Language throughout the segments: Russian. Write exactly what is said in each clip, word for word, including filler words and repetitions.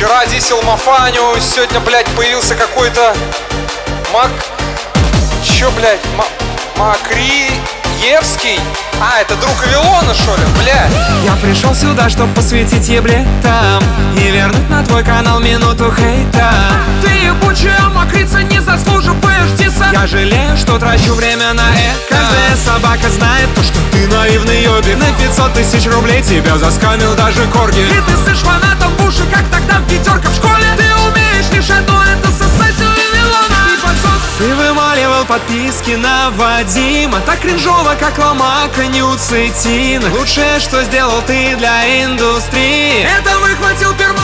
Вчера дисел Мафаню, сегодня, блядь, появился какой-то Мак... Чё, блядь, Ма... Макриевский? А, это друг Авилона, что ли, блядь? Я пришел сюда, чтоб посвятить ебле там и вернуть на твой канал минуту хейта. Ты ебучая мокрица, не заслуживаешь диса. Я жалею, что трачу время на это. Каждая собака знает то, что ты наивный ёбик. На пятьсот тысяч рублей тебя заскамил даже Корги. И ты сышь фанатом в уши, как тогда в пятерка в школе. Ты умеешь лишь одно, это сосать у Авилона. Ты подсос. Ты вымаливал подписки на Вадима, так кринжово, как ломака нюцетин. Лучшее, что сделал ты для индустрии, это выхватил пермач.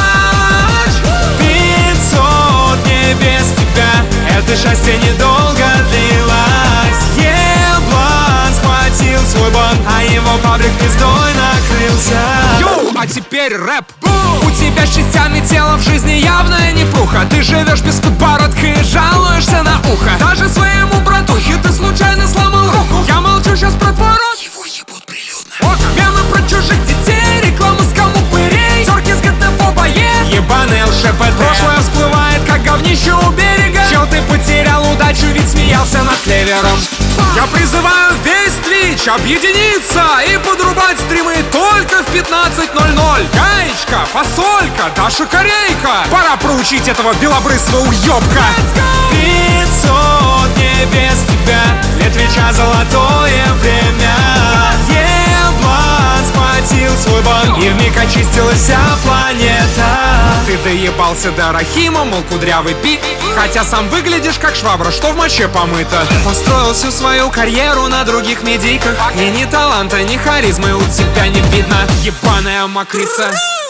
Пятьсот не без тебя, это счастье недолго длилось. Еблан схватил свой банк, а его паблик пиздой накрылся. Йоу, а теперь рэп. У тебя шестяное тело, в жизни явная непруха. Ты живешь без подбородка и жалуешься на ухо. Даже своему братухе ты случайно сломал руку. Я молчу сейчас про твой рот. Его ебут прилюдно. Вот, мемы про чужих детей, реклама с кому-пырей, терки с ГТФ боец. Ебаный ЛШПТ. Прошлое всплывает, как говнище у берега. Чел, ты потерял удачу, ведь смеялся над клевером. Я призываю весь Твич объединиться и подрубать стримы только в пятнадцать ноль ноль. Гаечка, фасолька, Даша Корейка. Пора проучить этого белобрысого уёбка. Пятьсот не без тебя, для Твича золотое время. Еблан схватил свой банк, и вмиг очистилась вся планета. Ты доебался до Рахима, мол, кудрявый пи. Хотя сам выглядишь как швабра, что в моче помыто. Построил всю свою карьеру на других медийках, и ни таланта, ни харизмы у тебя не видно. Ебаная мокрица.